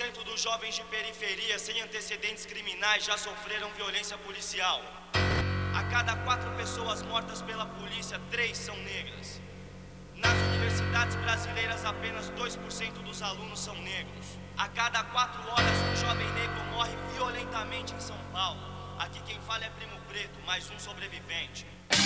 90% dos jovens de periferia sem antecedentes criminais já sofreram violência policial. A cada 4 pessoas mortas pela polícia, 3 são negras. Nas universidades brasileiras, apenas 2% dos alunos são negros. A cada 4 horas, um jovem negro morre violentamente em São Paulo. Aqui quem fala é Primo Preto, mais um sobrevivente.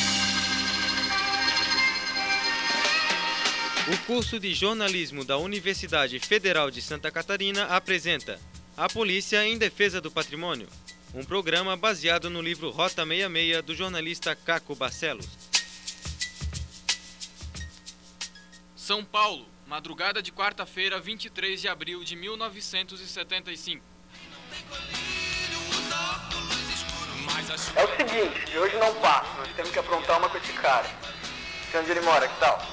O curso de jornalismo da Universidade Federal de Santa Catarina apresenta A Polícia em Defesa do Patrimônio, um programa baseado no livro Rota 66 do jornalista Caco Barcelos. São Paulo, madrugada de quarta-feira, 23 de abril de 1975. É o seguinte, de hoje não passa, nós temos que aprontar uma com esse cara. Sei onde ele mora, que tal?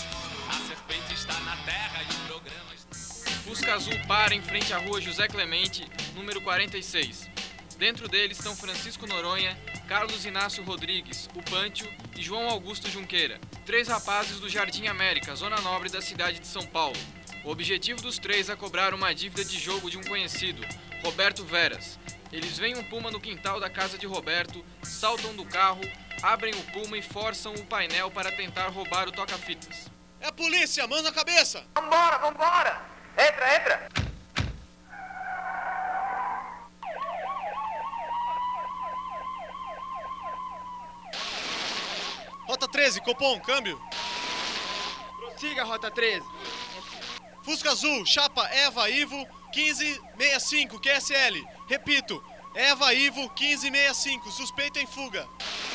Fusca Azul para em frente à rua José Clemente, número 46. Dentro dele estão Francisco Noronha, Carlos Inácio Rodrigues, o Pâncio e João Augusto Junqueira, 3 rapazes do Jardim América, zona nobre da cidade de São Paulo. O objetivo dos 3 é cobrar uma dívida de jogo de um conhecido, Roberto Veras. Eles veem um puma no quintal da casa de Roberto, saltam do carro, abrem o puma e forçam o painel para tentar roubar o toca-fitas. É a polícia, mãos na cabeça! Vambora, vambora! Entra, entra! Rota 13, Copom, câmbio. Prossiga, Rota 13. Fusca Azul, chapa Eva Ivo 1565, QSL. Repito, Eva Ivo 1565, suspeito em fuga.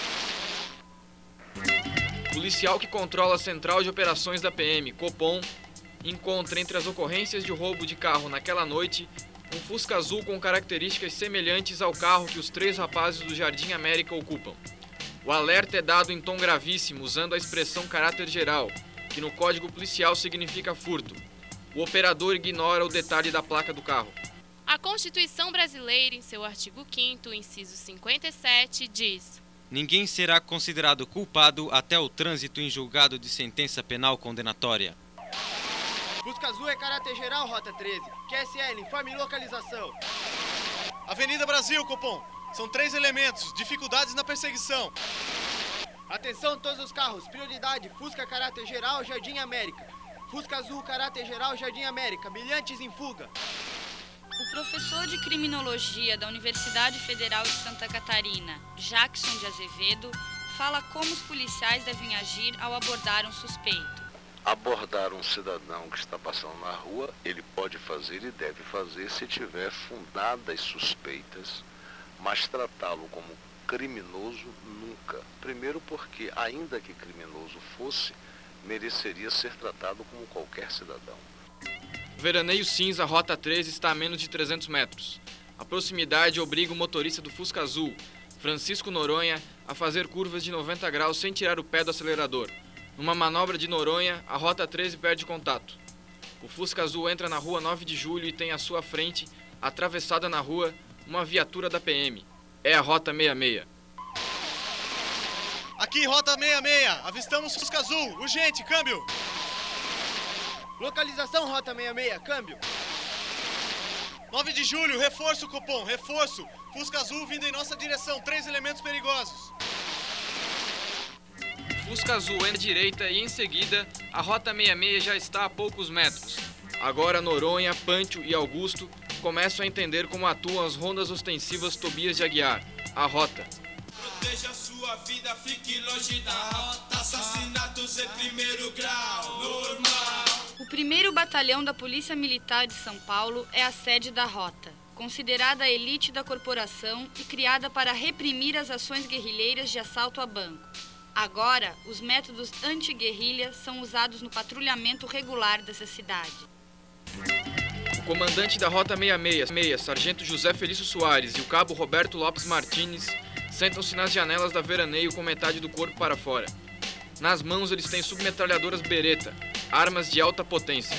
Policial que controla a Central de Operações da PM, Copom, encontra entre as ocorrências de roubo de carro naquela noite um Fusca Azul com características semelhantes ao carro que os 3 rapazes do Jardim América ocupam. O alerta é dado em tom gravíssimo, usando a expressão caráter geral, que no código policial significa furto. O operador ignora o detalhe da placa do carro. A Constituição brasileira, em seu artigo 5º, inciso 57, diz: Ninguém será considerado culpado até o trânsito em julgado de sentença penal condenatória. Fusca Azul é caráter geral, Rota 13. QSL, informe localização. Avenida Brasil, Copom. São 3 elementos, dificuldades na perseguição. Atenção todos os carros, prioridade, Fusca caráter geral, Jardim América. Fusca Azul caráter geral, Jardim América, milhantes em fuga. O professor de criminologia da Universidade Federal de Santa Catarina, Jackson de Azevedo, fala como os policiais devem agir ao abordar um suspeito. Abordar um cidadão que está passando na rua, ele pode fazer e deve fazer se tiver fundadas suspeitas, mas tratá-lo como criminoso nunca. Primeiro porque, ainda que criminoso fosse, mereceria ser tratado como qualquer cidadão. Veraneio Cinza, Rota 13, está a menos de 300 metros. A proximidade obriga o motorista do Fusca Azul, Francisco Noronha, a fazer curvas de 90 graus sem tirar o pé do acelerador. Numa manobra de Noronha, a Rota 13 perde contato. O Fusca Azul entra na rua 9 de julho e tem à sua frente, atravessada na rua, uma viatura da PM. É a Rota 66. Aqui, Rota 66, avistamos Fusca Azul, urgente, câmbio. Localização, Rota 66, câmbio. 9 de julho, reforço, Copom, reforço. Fusca Azul vindo em nossa direção, 3 elementos perigosos. Fusca Azul entra à direita e, em seguida, a Rota 66 já está a poucos metros. Agora Noronha, Pâncio e Augusto começam a entender como atuam as rondas ostensivas Tobias de Aguiar, a Rota. Proteja sua vida, fique longe da rota. Assassinatos em primeiro grau, normal. O 1º Batalhão da Polícia Militar de São Paulo é a sede da Rota, considerada a elite da corporação e criada para reprimir as ações guerrilheiras de assalto a banco. Agora, os métodos anti-guerrilha são usados no patrulhamento regular dessa cidade. O comandante da Rota 66, Sargento José Felício Soares, e o cabo Roberto Lopes Martins sentam-se nas janelas da Veraneio com metade do corpo para fora. Nas mãos eles têm submetralhadoras Beretta, armas de alta potência.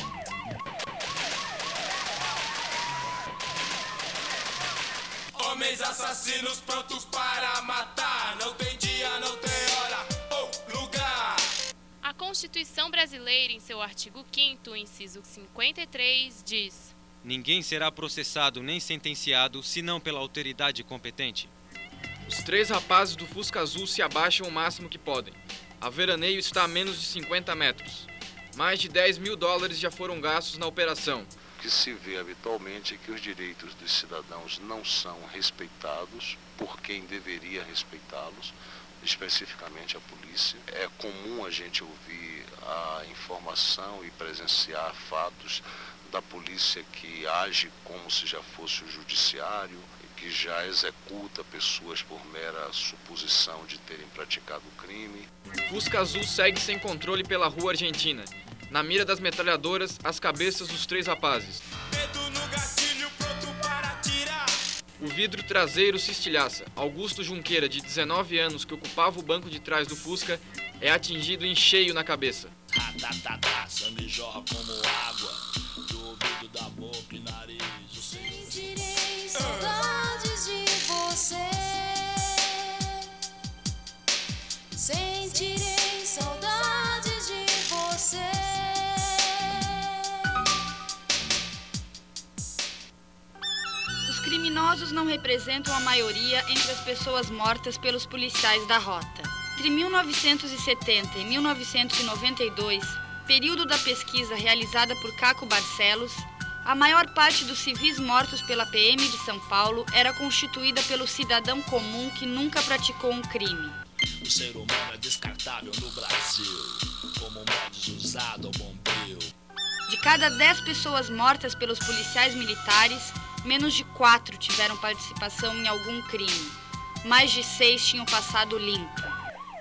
Homens assassinos prontos para matar. Não tem dia, não tem hora ou lugar. A Constituição brasileira, em seu artigo 5º, inciso 53, diz: Ninguém será processado nem sentenciado senão pela autoridade competente. Os 3 rapazes do Fusca Azul se abaixam o máximo que podem. A veraneio está a menos de 50 metros. Mais de $10 mil já foram gastos na operação. O que se vê habitualmente é que os direitos dos cidadãos não são respeitados por quem deveria respeitá-los, especificamente a polícia. É comum a gente ouvir a informação e presenciar fatos da polícia que age como se já fosse o judiciário, que já executa pessoas por mera suposição de terem praticado o crime. Fusca Azul segue sem controle pela rua argentina. Na mira das metralhadoras, as cabeças dos 3 rapazes. Dedo no gatilho, pronto para atirar. O vidro traseiro se estilhaça. Augusto Junqueira, de 19 anos, que ocupava o banco de trás do Fusca, é atingido em cheio na cabeça. Sangue jorra como água do ouvido, da boca e nariz. Sentirei saudades de você. Sentirei saudades de você. Os criminosos não representam a maioria entre as pessoas mortas pelos policiais da rota. Entre 1970 e 1992, período da pesquisa realizada por Caco Barcelos, a maior parte dos civis mortos pela PM de São Paulo era constituída pelo cidadão comum que nunca praticou um crime. O ser humano é descartável no Brasil, como modus usado ao bombril. De cada 10 pessoas mortas pelos policiais militares, menos de 4 tiveram participação em algum crime. Mais de 6 tinham passado limpo.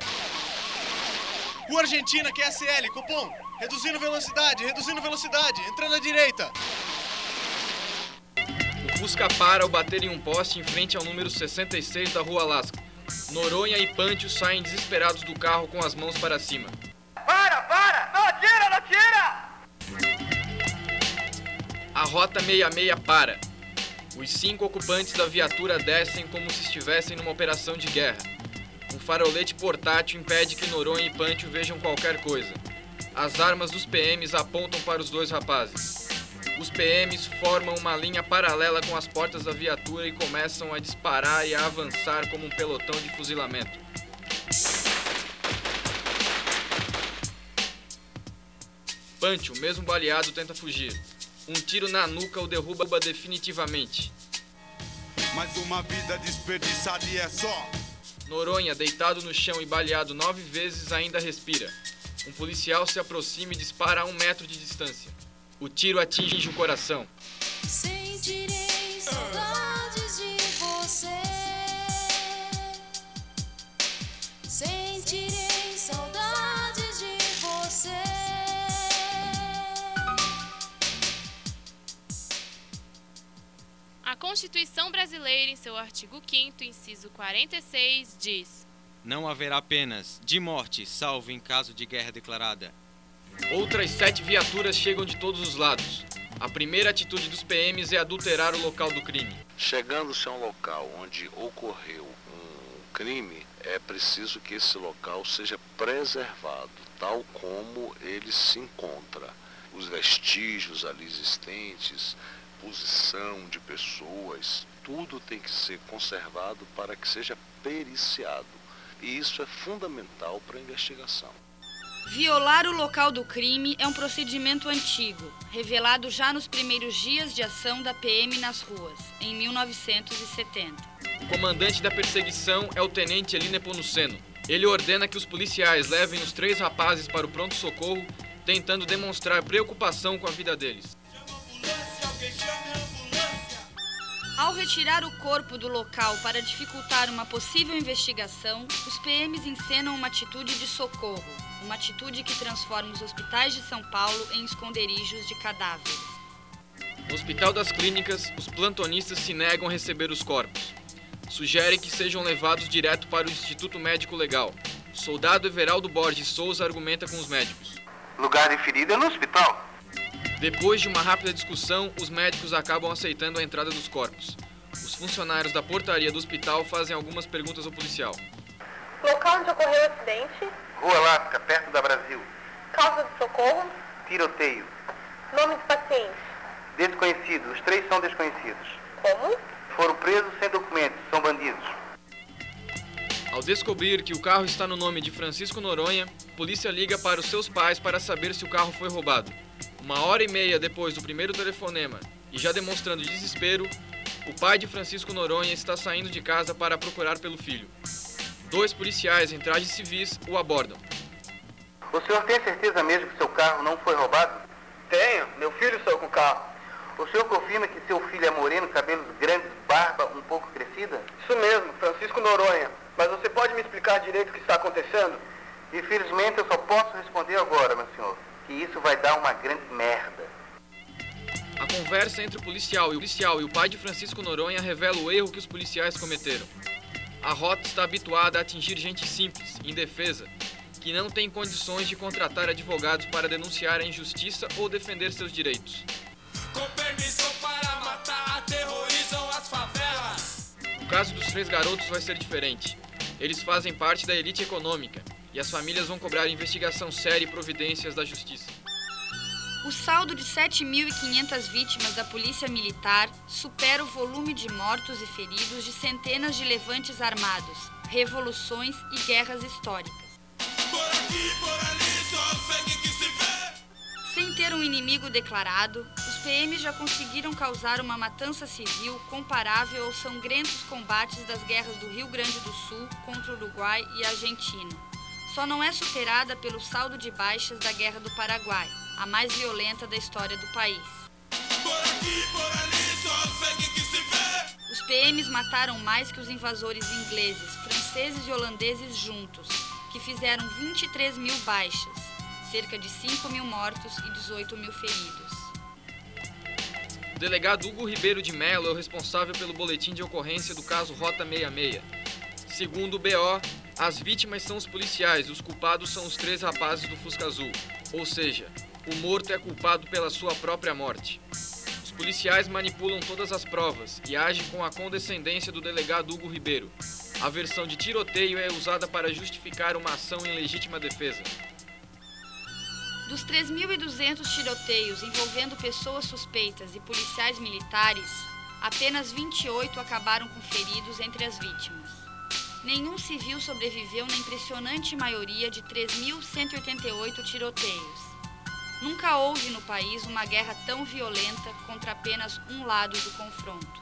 Rua Argentina, QSL, Copom. Reduzindo velocidade, entrando à direita. O Fusca para ao bater em um poste em frente ao número 66 da Rua Alasca. Noronha e Pântio saem desesperados do carro com as mãos para cima. Para! Não atira! A Rota 66 para. Os 5 ocupantes da viatura descem como se estivessem numa operação de guerra. Um farolete portátil impede que Noronha e Pântio vejam qualquer coisa. As armas dos PMs apontam para os 2 rapazes. Os PMs formam uma linha paralela com as portas da viatura e começam a disparar e a avançar como um pelotão de fuzilamento. Pântio, mesmo baleado, tenta fugir. Um tiro na nuca o derruba definitivamente. Mais uma vida desperdiçada e é só. Noronha, deitado no chão e baleado 9 vezes, ainda respira. Um policial se aproxima e dispara a 1 metro de distância. O tiro atinge o coração. Sentirei saudades de você. Sentirei saudades de você. A Constituição Brasileira, em seu artigo 5º, inciso 46, diz: Não haverá penas de morte, salvo em caso de guerra declarada. Outras 7 viaturas chegam de todos os lados. A primeira atitude dos PMs é adulterar o local do crime. Chegando-se a um local onde ocorreu um crime, é preciso que esse local seja preservado, tal como ele se encontra. Os vestígios ali existentes, posição de pessoas, tudo tem que ser conservado para que seja periciado. E isso é fundamental para a investigação. Violar o local do crime é um procedimento antigo, revelado já nos primeiros dias de ação da PM nas ruas, em 1970. O comandante da perseguição é o tenente Eli Nepomuceno. Ele ordena que os policiais levem os 3 rapazes para o pronto-socorro, tentando demonstrar preocupação com a vida deles. Ao retirar o corpo do local para dificultar uma possível investigação, os PMs encenam uma atitude de socorro, uma atitude que transforma os hospitais de São Paulo em esconderijos de cadáveres. No Hospital das Clínicas, os plantonistas se negam a receber os corpos. Sugerem que sejam levados direto para o Instituto Médico Legal. O soldado Everaldo Borges Souza argumenta com os médicos. Lugar de ferida é no hospital. Depois de uma rápida discussão, os médicos acabam aceitando a entrada dos corpos. Os funcionários da portaria do hospital fazem algumas perguntas ao policial. Local onde ocorreu o acidente? Rua Alasca, perto da Brasil. Causa de socorro? Tiroteio. Nome dos pacientes? Desconhecidos. Os 3 são desconhecidos. Como? Foram presos sem documentos. São bandidos. Ao descobrir que o carro está no nome de Francisco Noronha, a polícia liga para os seus pais para saber se o carro foi roubado. 1h30 depois do primeiro telefonema e já demonstrando desespero, o pai de Francisco Noronha está saindo de casa para procurar pelo filho. 2 policiais em trajes civis o abordam. O senhor tem certeza mesmo que seu carro não foi roubado? Tenho. Meu filho saiu com o carro. O senhor confirma que seu filho é moreno, cabelos grandes, barba um pouco crescida? Isso mesmo, Francisco Noronha. Mas você pode me explicar direito o que está acontecendo? Infelizmente eu só posso responder agora, meu senhor, que isso vai dar uma grande merda. A conversa entre o policial e o pai de Francisco Noronha revela o erro que os policiais cometeram. A rota está habituada a atingir gente simples, indefesa, que não tem condições de contratar advogados para denunciar a injustiça ou defender seus direitos. Com permissão para matar, aterrorizam as favelas. O caso dos 3 garotos vai ser diferente. Eles fazem parte da elite econômica e as famílias vão cobrar investigação séria e providências da justiça. O saldo de 7.500 vítimas da Polícia Militar supera o volume de mortos e feridos de centenas de levantes armados, revoluções e guerras históricas. Por aqui, por ali, só sangue que se vê. Sem ter um inimigo declarado, os PMs já conseguiram causar uma matança civil comparável aos sangrentos combates das guerras do Rio Grande do Sul contra o Uruguai e a Argentina. Só não é superada pelo saldo de baixas da Guerra do Paraguai, a mais violenta da história do país. Por aqui, por ali, só sangue que se vê. Os PMs mataram mais que os invasores ingleses, franceses e holandeses juntos, que fizeram 23.000 baixas, cerca de 5.000 mortos e 18.000 feridos. O delegado Hugo Ribeiro de Mello é o responsável pelo boletim de ocorrência do caso Rota 66. Segundo o BO, as vítimas são os policiais e os culpados são os 3 rapazes do Fusca Azul, ou seja, o morto é culpado pela sua própria morte. Os policiais manipulam todas as provas e agem com a condescendência do delegado Hugo Ribeiro. A versão de tiroteio é usada para justificar uma ação em legítima defesa. Dos 3.200 tiroteios envolvendo pessoas suspeitas e policiais militares, apenas 28 acabaram com feridos entre as vítimas. Nenhum civil sobreviveu na impressionante maioria de 3.188 tiroteios. Nunca houve no país uma guerra tão violenta contra apenas um lado do confronto.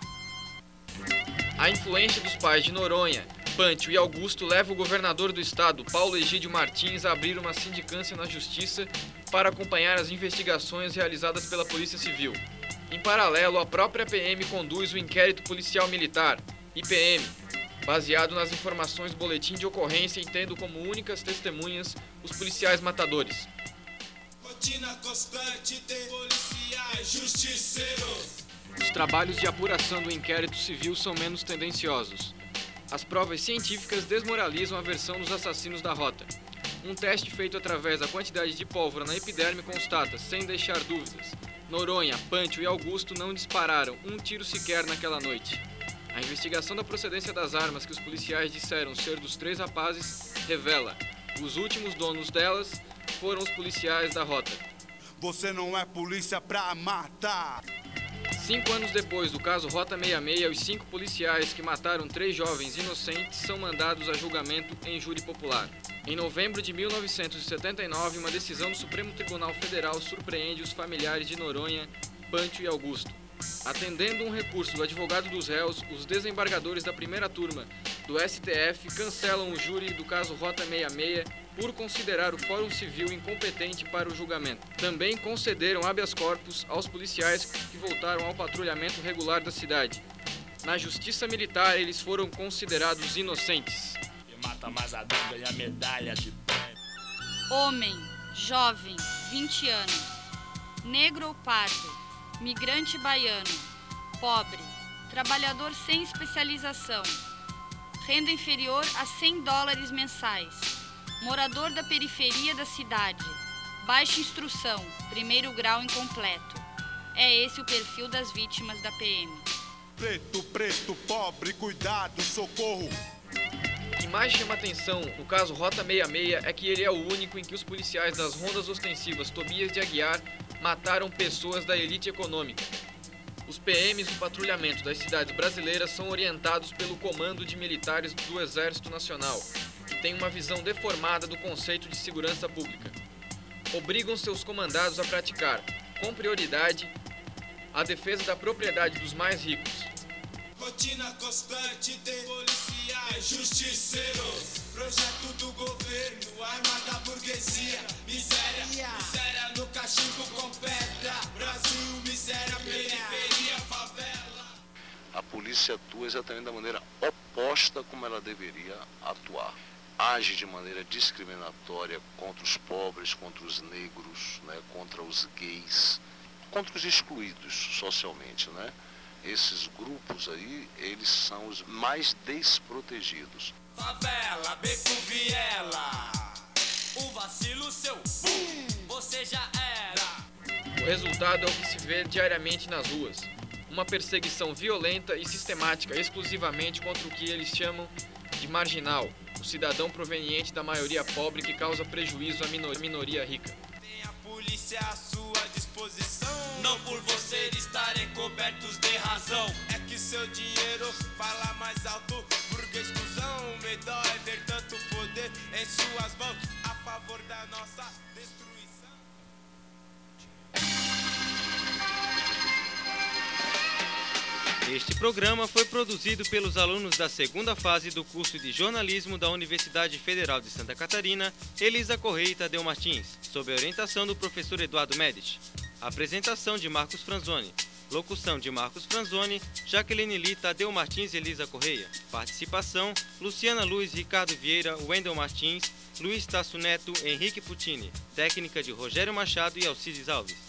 A influência dos pais de Noronha, Pâncio e Augusto leva o governador do estado, Paulo Egídio Martins, a abrir uma sindicância na justiça para acompanhar as investigações realizadas pela Polícia Civil. Em paralelo, a própria PM conduz o inquérito policial militar, IPM, baseado nas informações do boletim de ocorrência e tendo como únicas testemunhas os policiais matadores. Rotina constante de policiais justiceiros. Os trabalhos de apuração do inquérito civil são menos tendenciosos. As provas científicas desmoralizam a versão dos assassinos da rota. Um teste feito através da quantidade de pólvora na epiderme constata, sem deixar dúvidas, Noronha, Pâncio e Augusto não dispararam um tiro sequer naquela noite. A investigação da procedência das armas que os policiais disseram ser dos 3 rapazes revela: os últimos donos delas foram os policiais da rota. Você não é polícia pra matar! 5 anos depois do caso Rota 66, os 5 policiais que mataram 3 jovens inocentes são mandados a julgamento em júri popular. Em novembro de 1979, uma decisão do Supremo Tribunal Federal surpreende os familiares de Noronha, Pâncio e Augusto. Atendendo um recurso do advogado dos réus, os desembargadores da primeira turma do STF cancelam o júri do caso Rota 66 por considerar o Fórum Civil incompetente para o julgamento. Também concederam habeas corpus aos policiais que voltaram ao patrulhamento regular da cidade. Na Justiça Militar, eles foram considerados inocentes. E mata mais a dor, ganha medalha de prêmio. Homem, jovem, 20 anos, negro ou pardo, migrante baiano, pobre, trabalhador sem especialização, renda inferior a $100 mensais, morador da periferia da cidade, baixa instrução, 1º grau incompleto. É esse o perfil das vítimas da PM. Preto, preto, pobre, cuidado, socorro. O que mais chama atenção no caso Rota 66 é que ele é o único em que os policiais das rondas ostensivas Tobias de Aguiar mataram pessoas da elite econômica. Os PMs do patrulhamento das cidades brasileiras são orientados pelo Comando de Militares do Exército Nacional, que tem uma visão deformada do conceito de segurança pública. Obrigam seus comandados a praticar, com prioridade, a defesa da propriedade dos mais ricos. Rotina constante de policiais, justiceiros, projeto do governo, arma da burguesia, miséria no cachimbo com pedra, Brasil, miséria, periferia, favela. A polícia atua exatamente da maneira oposta como ela deveria atuar. Age de maneira discriminatória contra os pobres, contra os negros, né, contra os gays, contra os excluídos socialmente, né? Esses grupos aí, eles são os mais desprotegidos. Favela, beco, viela, um vacilo seu, você já era. O resultado é o que se vê diariamente nas ruas. Uma perseguição violenta e sistemática exclusivamente contra o que eles chamam de marginal, o cidadão proveniente da maioria pobre que causa prejuízo à minoria rica. Tem a polícia à sua disposição, não por vocês estarem cobertos de razão. É que seu dinheiro fala mais alto, burguês cuzão. Me dói ver tanto poder em suas mãos, a favor da nossa destruição. Este programa foi produzido pelos alunos da segunda fase do curso de jornalismo da Universidade Federal de Santa Catarina, Elisa Correia e Tadeu Martins, sob a orientação do professor Eduardo Médici. Apresentação de Marcos Franzoni. Locução de Marcos Franzoni, Jaqueline Lee, Tadeu Martins e Elisa Correia. Participação, Luciana Luz, Ricardo Vieira, Wendel Martins, Luiz Tasso Neto, Henrique Puccini. Técnica de Rogério Machado e Alcides Alves.